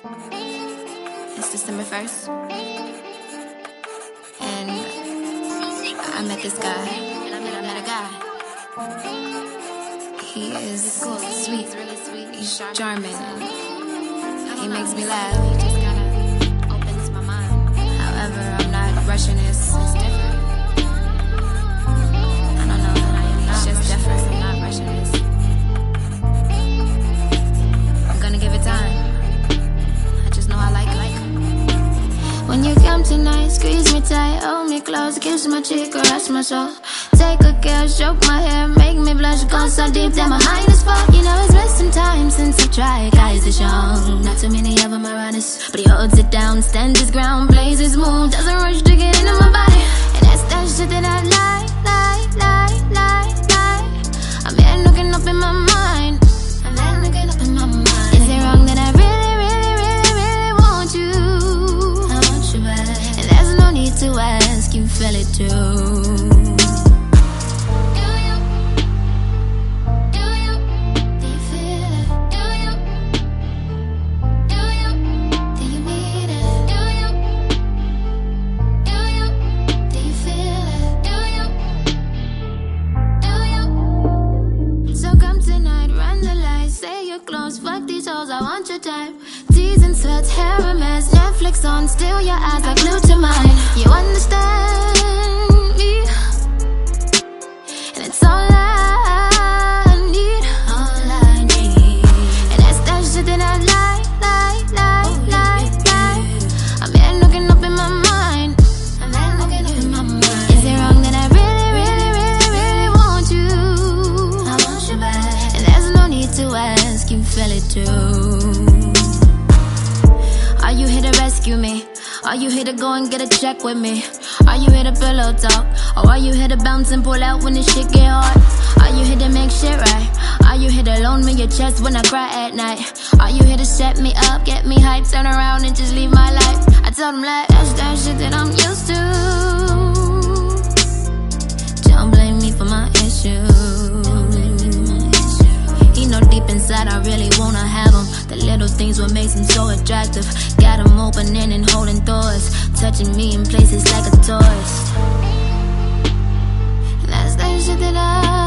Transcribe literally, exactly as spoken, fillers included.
It's December first, and I met this guy. And I met, I met a guy. He is cool, sweet, really sweet. He's charming. He makes me laugh. He just kind of opens my mind. However, I'm not rushing this. It's different. I don't know. It's just different. I'm not rushing this. I'm gonna give it time. I just know I like it. When you come tonight, squeeze me tight, hold me close, kiss my cheek, caress my soul. Take a care, stroke my hair, make me blush, go so deep that my mind is full. You know it's been some time since I tried, guys is young. Not too many of them are honest, but he holds it down, stands his ground, plays his move, doesn't rush to get into my body. And that's that shit that I like, like, like, like, like. I'm here looking up in my mind, I'm here looking up in my mind. Is it wrong that I really, really, really, really want you? I want you back, and there's no need to ask, you feel it too. Fuck these hoes, I want your time. Teas and sweats, hair a mess, Netflix on, still your eyes are glued to mine. You understand me, and it's all I need, all I need. And that's that shit that I like, like, like, like, like. I'm here looking up in my mind, I'm here looking up in my mind. Is it wrong that I really, really, really, really want you? I want you back, and there's no need to ask, you feel it too. Are you here to rescue me? Are you here to go and get a check with me? Are you here to pillow talk? Or are you here to bounce and pull out when the shit get hard? Are you here to make shit right? Are you here to loan me your chest when I cry at night? Are you here to set me up, get me hyped, turn around and just leave my life? I told him like, that's that shit that I'm used to. Don't blame me for my issues. He know deep inside I really wanna have him. The little things what makes him so attractive. Got him opening and holding doors, touching me in places like a tourist. And that's that shit that I